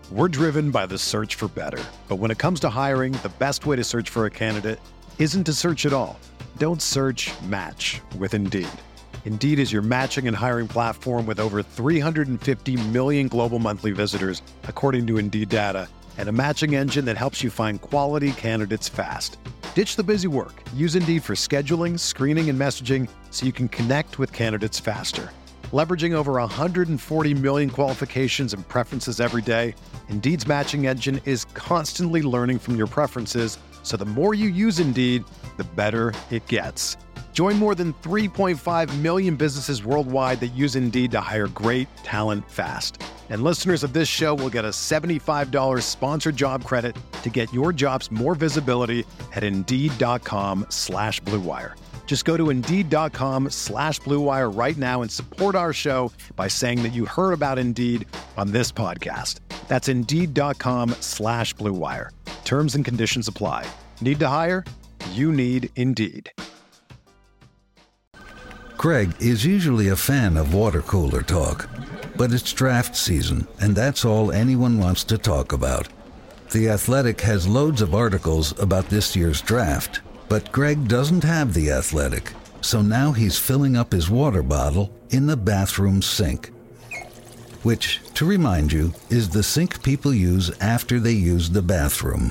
We're driven by the search for better. But when it comes to hiring, the best way to search for a candidate isn't to search at all. Don't search, match with Indeed. Indeed is your matching and hiring platform with over 350 million global monthly visitors, according to Indeed data, and a matching engine that helps you find quality candidates fast. Ditch the busy work. Use Indeed for scheduling, screening, and messaging so you can connect with candidates faster. Leveraging over 140 million qualifications and preferences every day, Indeed's matching engine is constantly learning from your preferences, so the more you use Indeed, the better it gets. Join more than 3.5 million businesses worldwide that use Indeed to hire great talent fast. And listeners of this show will get a $75 sponsored job credit to get your jobs more visibility at Indeed.com/Blue Wire. Just go to Indeed.com/Blue Wire right now and support our show by saying that you heard about Indeed on this podcast. That's Indeed.com/Blue Wire. Terms and conditions apply. Need to hire? You need Indeed. Craig is usually a fan of water cooler talk, but it's draft season, and that's all anyone wants to talk about. The Athletic has loads of articles about this year's draft, but Greg doesn't have The Athletic, so now he's filling up his water bottle in the bathroom sink. Which, to remind you, is the sink people use after they use the bathroom.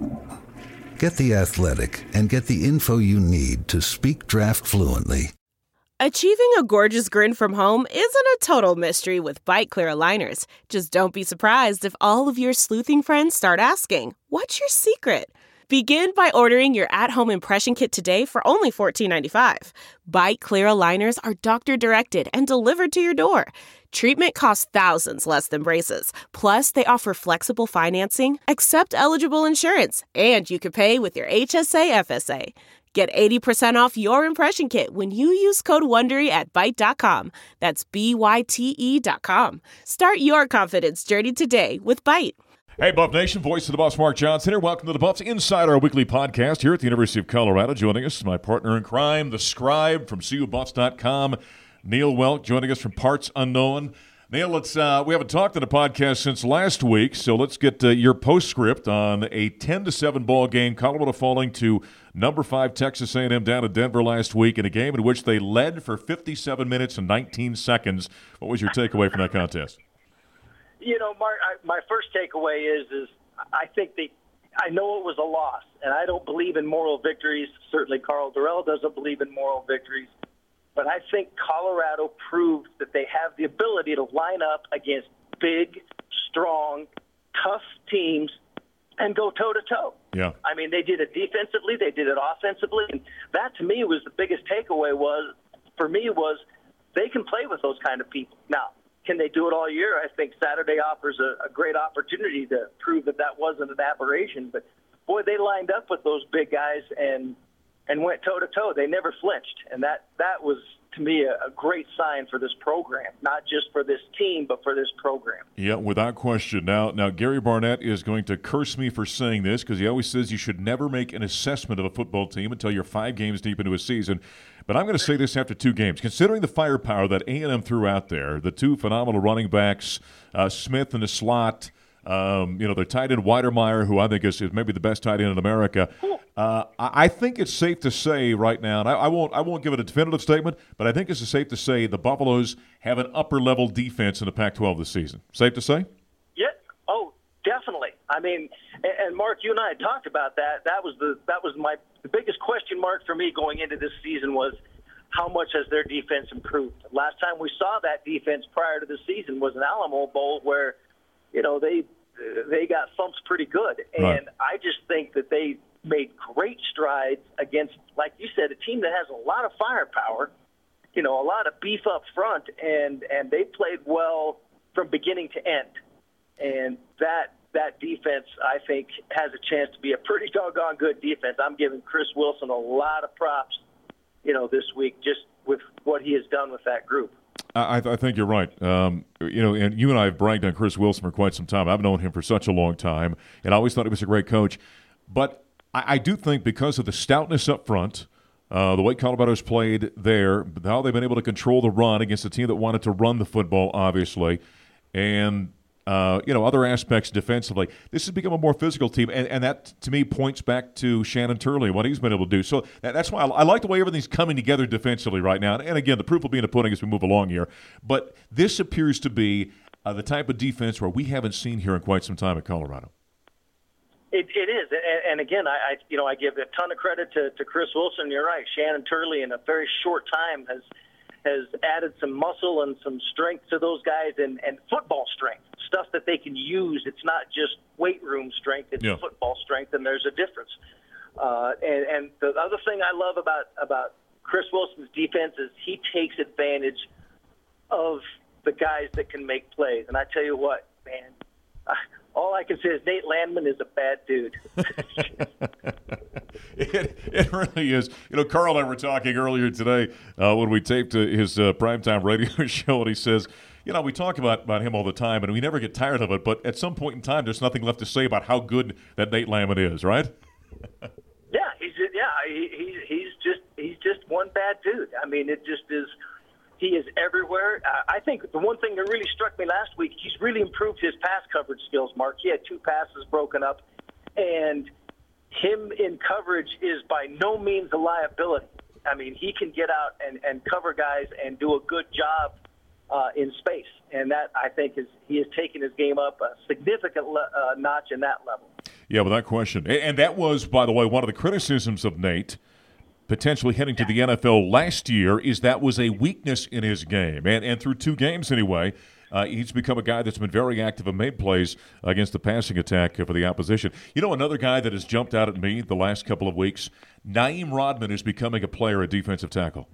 Get The Athletic and get the info you need to speak draft fluently. Achieving a gorgeous grin from home isn't a total mystery with Bite Clear aligners. Just don't be surprised if all of your sleuthing friends start asking, "What's your secret?" Begin by ordering your at-home impression kit today for only $14.95. Bite Clear aligners are doctor-directed and delivered to your door. Treatment costs thousands less than braces. Plus, they offer flexible financing, accept eligible insurance, and you can pay with your HSA FSA. Get 80% off your impression kit when you use code WONDERY at Byte.com. That's BYTE.com. Start your confidence journey today with Byte. Hey, Buff Nation, voice of the Buffs, Mark Johnson here. Welcome to the Buffs Insider, our weekly podcast here at the University of Colorado. Joining us, my partner in crime, the scribe from CUBuffs.com, Neil Welk, joining us from Parts Unknown. Neil, we haven't talked on the podcast since last week, so let's get your postscript on a 10-7 ball game. Colorado falling to number 5 Texas A&M down in Denver last week in a game in which they led for 57 minutes and 19 seconds. What was your takeaway from that contest? You know, Mark, my first takeaway is I think I know it was a loss, and I don't believe in moral victories. Certainly Carl Durrell doesn't believe in moral victories. But I think Colorado proved that they have the ability to line up against big, strong, tough teams and go toe-to-toe. Yeah. I mean, they did it defensively. They did it offensively. And that, to me, was the biggest takeaway for me was they can play with those kind of people. Now, can they do it all year? I think Saturday offers a great opportunity to prove that wasn't an aberration. But, boy, they lined up with those big guys and went toe-to-toe. They never flinched. And that was, to me, a great sign for this program, not just for this team, but for this program. Yeah, without question. Now Gary Barnett is going to curse me for saying this because he always says you should never make an assessment of a football team until you're 5 games deep into a season. But I'm going to say this after 2 games. Considering the firepower that A&M threw out there, the 2 phenomenal running backs, Smith in the slot, their tight end Weidermeyer, who I think is maybe the best tight end in America. I think it's safe to say right now, and I won't give it a definitive statement, but I think it's safe to say the Buffaloes have an upper-level defense in the Pac-12 this season. Safe to say? Yeah. Oh, definitely. I mean, and Mark, you and I had talked about that. That was the biggest question mark for me going into this season was how much has their defense improved? Last time we saw that defense prior to the season was an Alamo Bowl where, they got thumped pretty good. And right. I just think that they made great strides against, like you said, a team that has a lot of firepower, a lot of beef up front, and they played well from beginning to end. And that defense, I think, has a chance to be a pretty doggone good defense. I'm giving Chris Wilson a lot of props, this week just with what he has done with that group. I think you're right. And you and I have bragged on Chris Wilson for quite some time. I've known him for such a long time, and I always thought he was a great coach. But I do think because of the stoutness up front, the way Colorado's played there, how they've been able to control the run against a team that wanted to run the football, obviously, and other aspects defensively. This has become a more physical team, and that, to me, points back to Shannon Turley and what he's been able to do. So that's why I like the way everything's coming together defensively right now. And again, the proof will be in the pudding as we move along here. But this appears to be the type of defense where we haven't seen here in quite some time at Colorado. It is, and again, I give a ton of credit to Chris Wilson. You're right, Shannon Turley in a very short time has added some muscle and some strength to those guys, and football strength, stuff that they can use. It's not just weight room strength; it's football strength, and there's a difference. And the other thing I love about Chris Wilson's defense is he takes advantage of the guys that can make plays. And I tell you what, man. All I can say is Nate Landman is a bad dude. It really is. Carl and I were talking earlier today when we taped his primetime radio show, and he says, we talk about him all the time, and we never get tired of it, but at some point in time, there's nothing left to say about how good that Nate Landman is, right? He's just one bad dude. I mean, it just is. He is everywhere. I think the one thing that really struck me last week, he's really improved his pass coverage skills, Mark. He had 2 passes broken up, and him in coverage is by no means a liability. I mean, he can get out and cover guys and do a good job in space, and that, I think, he has taken his game up a significant notch in that level. Yeah, without question. And that was, by the way, one of the criticisms of Nate potentially heading to the NFL last year is that was a weakness in his game. And through 2 games anyway, he's become a guy that's been very active and made plays against the passing attack for the opposition. Another guy that has jumped out at me the last couple of weeks, Naeem Rodman is becoming a player at defensive tackle.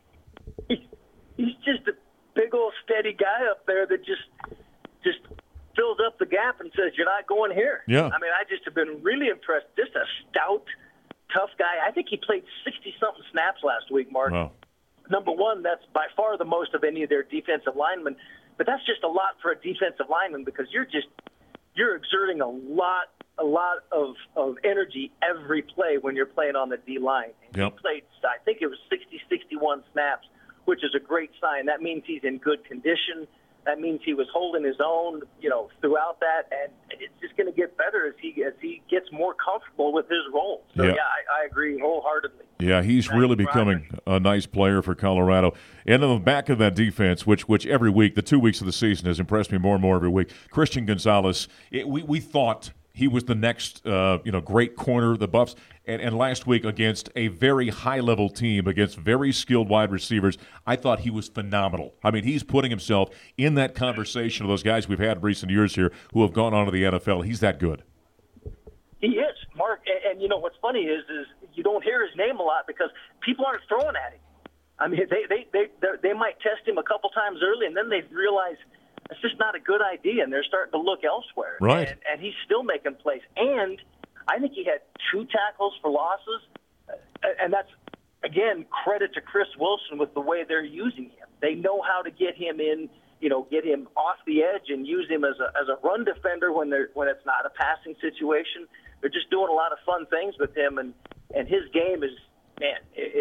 He's just a big old steady guy up there that just fills up the gap and says, you're not going here. Yeah. I mean, I just have been really impressed. Just a stout, tough guy. I think he played 60-something snaps last week, Mark. Wow. Number one, that's by far the most of any of their defensive linemen. But that's just a lot for a defensive lineman because you're exerting a lot of energy every play when you're playing on the D-line. Yep. He played, I think it was 61 snaps, which is a great sign. That means he's in good condition. That means he was holding his own, throughout that, and it's just going to get better as he gets more comfortable with his role. So, I agree wholeheartedly. Yeah, he's really becoming a nice player for Colorado. And on the back of that defense, which every week, the 2 weeks of the season, has impressed me more and more every week, Christian Gonzalez, we thought he was the next, great corner of the Buffs. And last week against a very high-level team, against very skilled wide receivers, I thought he was phenomenal. I mean, he's putting himself in that conversation of those guys we've had in recent years here who have gone on to the NFL. He's that good. He is, Mark. And what's funny is you don't hear his name a lot because people aren't throwing at him. I mean, they might test him a couple times early, and then they realize it's just not a good idea, and they're starting to look elsewhere. Right. And he's still making plays. And I think he had 2 tackles for losses, and that's, again, credit to Chris Wilson with the way they're using him. They know how to get him in, get him off the edge and use him as a run defender when it's not a passing situation. They're just doing a lot of fun things with him, and his game is, man,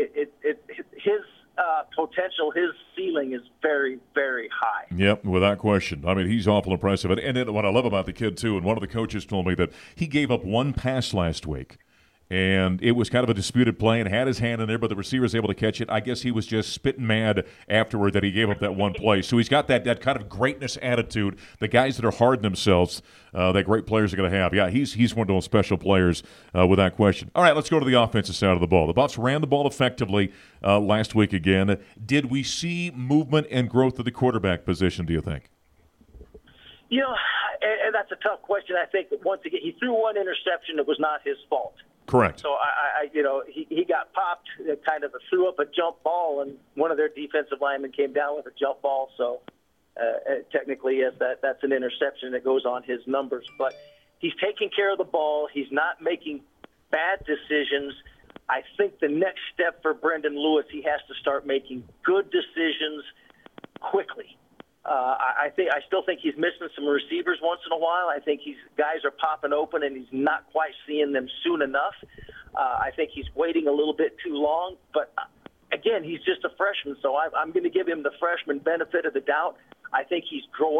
his potential, his ceiling is very, very high. Yep, without question. I mean, he's awful impressive. And then what I love about the kid, too, and one of the coaches told me that he gave up 1 pass last week, and it was kind of a disputed play and had his hand in there, but the receiver was able to catch it. I guess he was just spitting mad afterward that he gave up that 1 play. So he's got that kind of greatness attitude. The guys that are hard themselves, that great players are going to have. Yeah, he's one of those special players without question. All right, let's go to the offensive side of the ball. The Buffs ran the ball effectively last week again. Did we see movement and growth at the quarterback position, do you think? And that's a tough question. I think that once again, he threw 1 interception. It was not his fault. Correct. So he got popped, kind of threw up a jump ball, and one of their defensive linemen came down with a jump ball. So technically, yes, that's an interception that goes on his numbers. But he's taking care of the ball. He's not making bad decisions. I think the next step for Brendan Lewis, he has to start making good decisions quickly. I still think he's missing some receivers once in a while. I think guys are popping open, and he's not quite seeing them soon enough. I think he's waiting a little bit too long. But, again, he's just a freshman, so I'm going to give him the freshman benefit of the doubt. I think he's growing.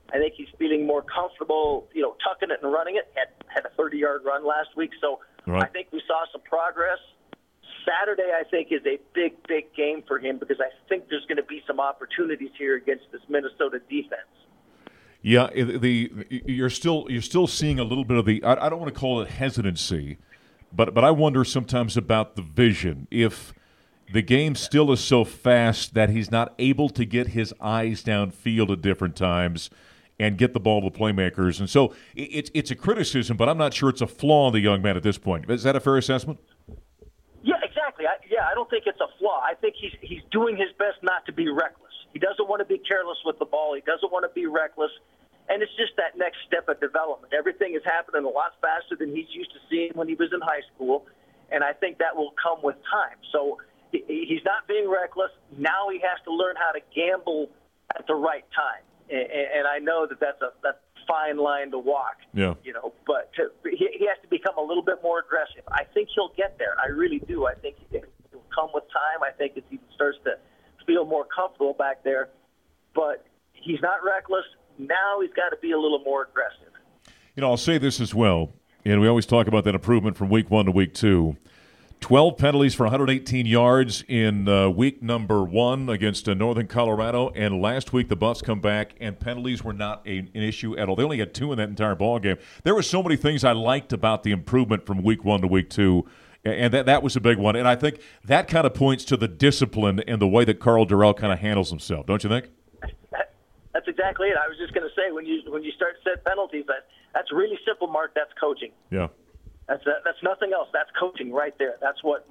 I think he's feeling more comfortable, tucking it and running it. Had a 30-yard run last week, so right. I think we saw some progress. Saturday, I think, is a big, big game for him because I think there's going to be some opportunities here against this Minnesota defense. Yeah, you're still seeing a little bit of the, I don't want to call it hesitancy, but I wonder sometimes about the vision. If the game still is so fast that he's not able to get his eyes downfield at different times and get the ball to the playmakers. And so it's a criticism, but I'm not sure it's a flaw in the young man at this point. Is that a fair assessment? Yeah, exactly. I don't think it's a flaw. I think he's doing his best not to be reckless. He doesn't want to be careless with the ball. He doesn't want to be reckless. And it's just that next step of development. Everything is happening a lot faster than he's used to seeing when he was in high school, and I think that will come with time. So he's not being reckless. Now he has to learn how to gamble at the right time. And I know that's a fine line to walk. Yeah. But he has to become a little bit more aggressive. I think he'll get there. I really do. I think it'll come with time. I think as he starts to feel more comfortable back there. But he's not reckless. Now he's got to be a little more aggressive. I'll say this as well, and we always talk about that improvement from week 1 to week 2. 12 penalties for 118 yards in week number 1 against Northern Colorado, and last week the Buffs come back and penalties were not an issue at all. They only had 2 in that entire ball game. There were so many things I liked about the improvement from week 1 to week 2, and that was a big one. And I think that kind of points to the discipline and the way that Karl Dorrell kind of handles himself, don't you think? That's exactly it. I was just going to say, when you start to set penalties, that's really simple, Mark. That's coaching. Yeah. That's nothing else. That's coaching right there. That's what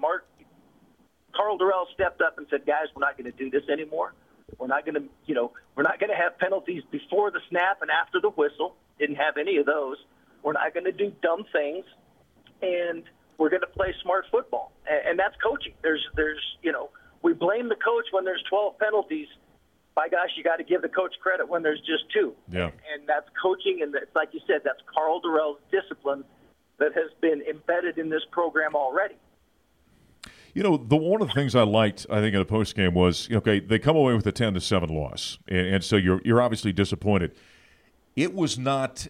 Karl Dorrell stepped up and said, guys, we're not going to do this anymore. We're not going to have penalties before the snap and after the whistle. Didn't have any of those. We're not going to do dumb things, and we're going to play smart football. And that's coaching. We blame the coach when there's 12 penalties. By gosh, you got to give the coach credit when there's just 2. Yeah. And that's coaching, and it's like you said, that's Karl Dorrell's discipline that has been embedded in this program already. One of the things I liked, I think, in the postgame was, they come away with a 10-7 loss, and so you're obviously disappointed. It was not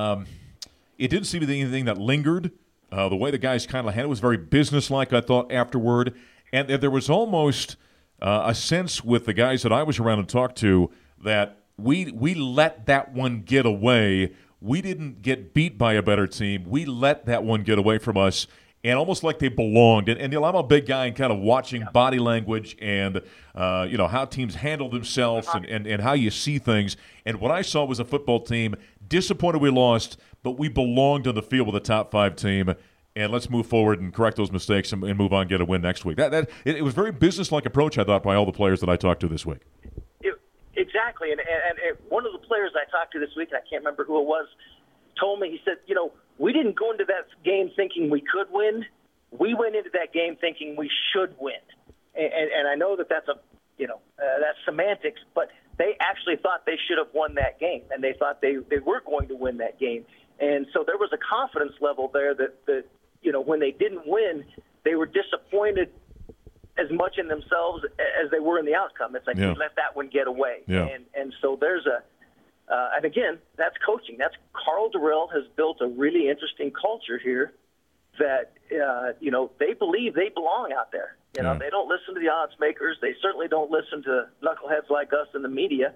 it didn't seem to be anything that lingered. The way the guys kind of handled it was very businesslike, I thought, afterward. And there was almost a sense with the guys that I was around and talked to that we let that one get away. We didn't get beat by a better team. We let that one get away from us, and almost like they belonged. And I'm a big guy and kind of watching body language and how teams handle themselves and how you see things. And what I saw was a football team disappointed we lost, but we belonged on the field with a top 5 team. And let's move forward and correct those mistakes and move on and get a win next week. It was a very business-like approach, I thought, by all the players that I talked to this week. Exactly. And one of the players I talked to this week, and I can't remember who it was, told me, he said, we didn't go into that game thinking we could win. We went into that game thinking we should win. And I know that's that's semantics, but they actually thought they should have won that game, and they thought they were going to win that game. And so there was a confidence level there that when they didn't win, they were disappointed as much in themselves as they were in the outcome. It's like, we let that one get away. Yeah. And so there's and again, that's coaching. That's Karl Dorrell has built a really interesting culture here that, they believe they belong out there. They don't listen to the odds makers. They certainly don't listen to knuckleheads like us in the media.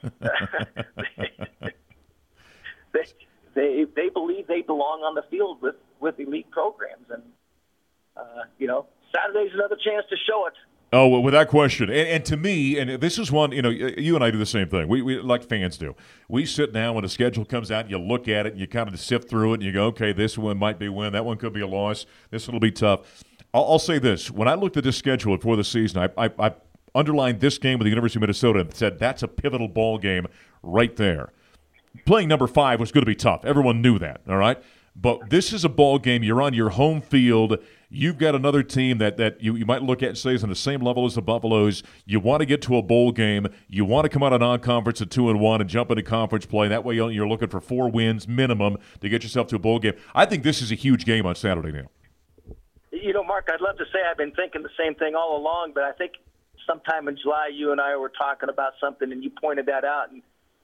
They believe they belong on the field with elite programs. And, Saturday's another chance to show it. Oh, well, without question. And to me, and this is one, you and I do the same thing. We like fans do. We sit down when a schedule comes out, you look at it, and you kind of sift through it, and you go, okay, this one might be a win, that one could be a loss, this one will be tough. I'll say this. When I looked at this schedule before the season, I underlined this game with the University of Minnesota and said that's a pivotal ball game right there. Playing number 5 was going to be tough. Everyone knew that, all right? But this is a ball game. You're on your home field. You've got another team that you might look at and say is on the same level as the Buffaloes. You want to get to a bowl game. You want to come out of non-conference at 2-1 and jump into conference play. That way you're looking for 4 wins minimum to get yourself to a bowl game. I think this is a huge game on Saturday now. Mark, I'd love to say I've been thinking the same thing all along, but I think sometime in July you and I were talking about something and you pointed that out. And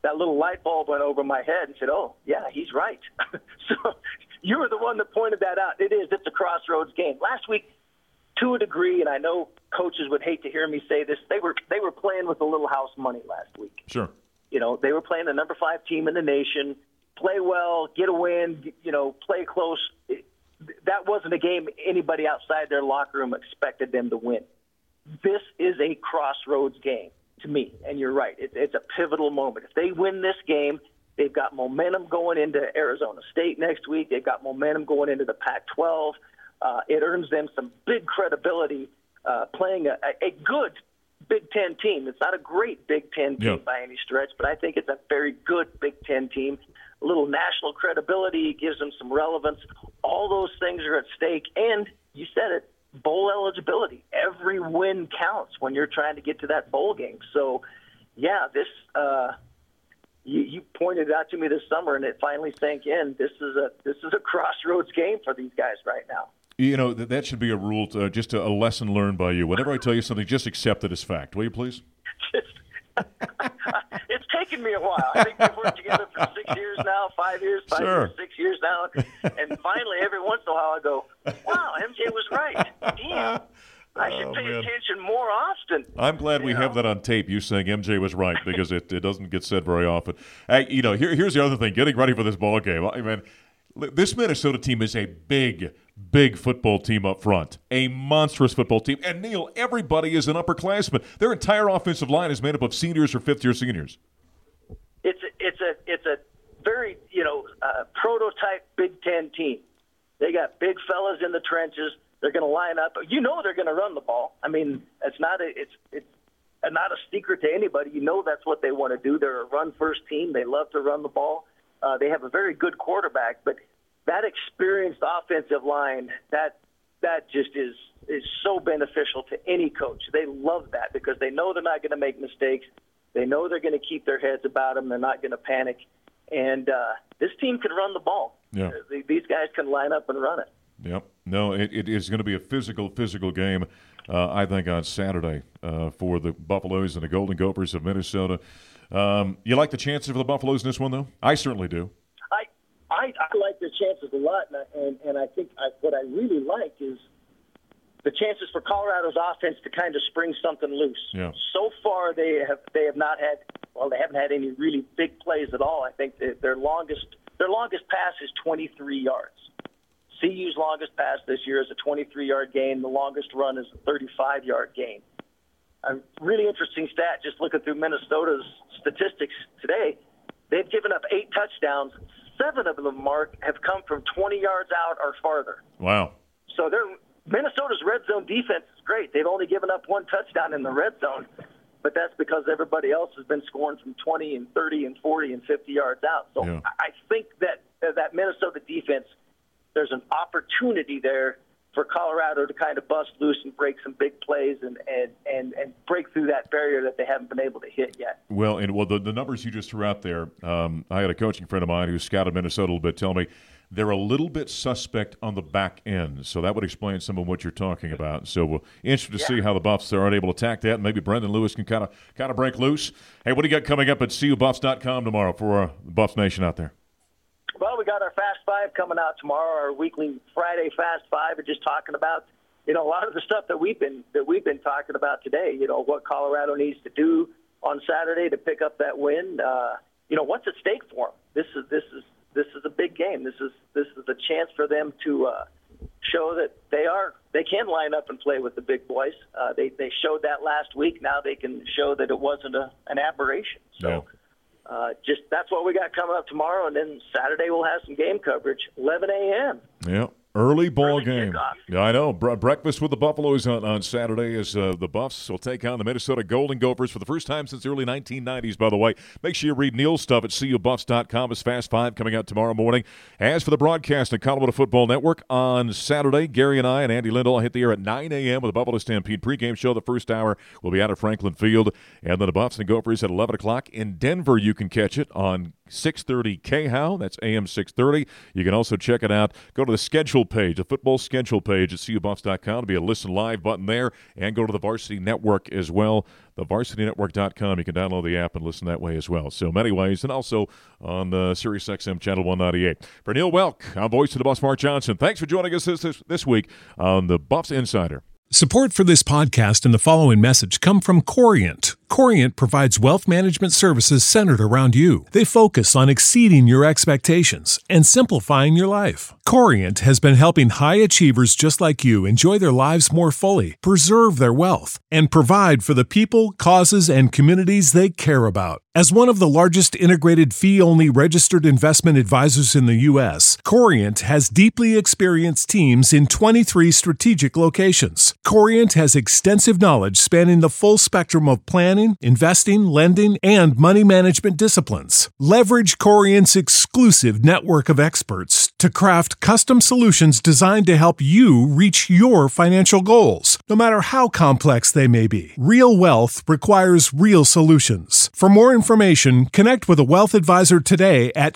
that little light bulb went over my head and said, oh, yeah, he's right. So you were the one that pointed that out. It's a crossroads game. Last week, to a degree, and I know coaches would hate to hear me say this, they were playing with a little house money last week. Sure. They were playing the number 5 team in the nation, play well, get a win, play close. That wasn't a game anybody outside their locker room expected them to win. This is a crossroads game to me, and you're right. It's a pivotal moment. If they win this game, they've got momentum going into Arizona State next week. They've got momentum going into the Pac-12. It earns them some big credibility playing a good Big Ten team. It's not a great Big Ten team by any stretch, but I think it's a very good Big Ten team. A little national credibility, gives them some relevance. All those things are at stake, and you said it, bowl eligibility. Every win counts when you're trying to get to that bowl game. So, yeah, this you pointed it out to me this summer, and it finally sank in. This is a crossroads game for these guys right now. That should be a rule, just a lesson learned by you. Whenever I tell you something, just accept it as fact. Will you please? It's taken me a while. I think we've worked together for 6 years now, 5 years, 6 years now. And finally, every once in a while, I go, wow, MJ was right. Damn. I should pay attention more often. I'm glad we have that on tape, you saying MJ was right, because it doesn't get said very often. Hey, here's the other thing, getting ready for this ball game. I mean, this Minnesota team is a big football team up front, a monstrous football team. And, Neil, everybody is an upperclassman. Their entire offensive line is made up of seniors or fifth-year seniors. It's a very, prototype Big Ten team. They got big fellas in the trenches. They're going to line up. They're going to run the ball. I mean, it's not a secret to anybody. That's what they want to do. They're a run-first team. They love to run the ball. They have a very good quarterback, but that experienced offensive line, that just is so beneficial to any coach. They love that because they know they're not going to make mistakes. They know they're going to keep their heads about them. They're not going to panic. And this team can run the ball. Yeah. These guys can line up and run it. Yep. No, it is going to be a physical game, I think, on Saturday for the Buffaloes and the Golden Gophers of Minnesota. You like the chances for the Buffaloes in this one, though? I certainly do. I like their chances a lot, and I think what I really like is the chances for Colorado's offense to kind of spring something loose. Yeah. So far, they haven't had any really big plays at all. I think their longest pass is 23 yards. CU's longest pass this year is a 23-yard gain. The longest run is a 35-yard gain. A really interesting stat, just looking through Minnesota's statistics today, they've given up 8 touchdowns. 7 of them, Mark, have come from 20 yards out or farther. Wow. So Minnesota's red zone defense is great. They've only given up 1 touchdown in the red zone, but that's because everybody else has been scoring from 20 and 30 and 40 and 50 yards out. So yeah. I think that Minnesota defense, there's an opportunity there for Colorado to kind of bust loose and break some big plays and break through that barrier that they haven't been able to hit yet. Well, the numbers you just threw out there, I had a coaching friend of mine who scouted Minnesota a little bit tell me they're a little bit suspect on the back end. So that would explain some of what you're talking about. So we're interested to see how the Buffs are able to attack that, and maybe Brendan Lewis can kind of break loose. Hey, what do you got coming up at CUBuffs.com tomorrow for the Buffs Nation out there? Well, we got our Fast Five coming out tomorrow, our weekly Friday Fast Five, and just talking about, a lot of the stuff that we've been talking about today. What Colorado needs to do on Saturday to pick up that win. What's at stake for them? This is a big game. This is a chance for them to show that they can line up and play with the big boys. They showed that last week. Now they can show that it wasn't an aberration. So. Yeah. That's what we got coming up tomorrow, and then Saturday we'll have some game coverage, 11 a.m. Yeah, early ball Early game. Kickoff. Yeah, I know. Breakfast with the Buffaloes on Saturday as the Buffs will take on the Minnesota Golden Gophers for the first time since the early 1990s, by the way. Make sure you read Neil's stuff at CUBuffs.com. It's Fast Five coming out tomorrow morning. As for the broadcast at Colorado Football Network on Saturday, Gary and I and Andy Lindahl hit the air at 9 a.m. with the Buffalo Stampede pregame show. The first hour will be out at Franklin Field. And then the Buffs and Gophers at 11 o'clock in Denver. You can catch it on 630 KHOW. That's AM 630. You can also check it out. Go to the schedule page, the football schedule page at CUBuffs.com. There'll be a Listen Live button there, and go to the Varsity Network as well, thevarsitynetwork.com. You can download the app and listen that way as well. So many ways, and also on the SiriusXM Channel 198. For Neil Welk, I'm voice of the Buffs, Mark Johnson. Thanks for joining us this week on the Buffs Insider. Support for this podcast and the following message come from Corient. Corient provides wealth management services centered around you. They focus on exceeding your expectations and simplifying your life. Corient has been helping high achievers just like you enjoy their lives more fully, preserve their wealth, and provide for the people, causes, and communities they care about. As one of the largest integrated fee-only registered investment advisors in the U.S., Corient has deeply experienced teams in 23 strategic locations. Corient has extensive knowledge spanning the full spectrum of planning, investing, lending, and money management disciplines. Leverage Corient's exclusive network of experts to craft custom solutions designed to help you reach your financial goals, no matter how complex they may be. Real wealth requires real solutions. For more information, connect with a wealth advisor today at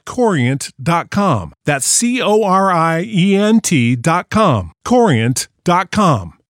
Corient.com. That's Corient.com. Corient.com.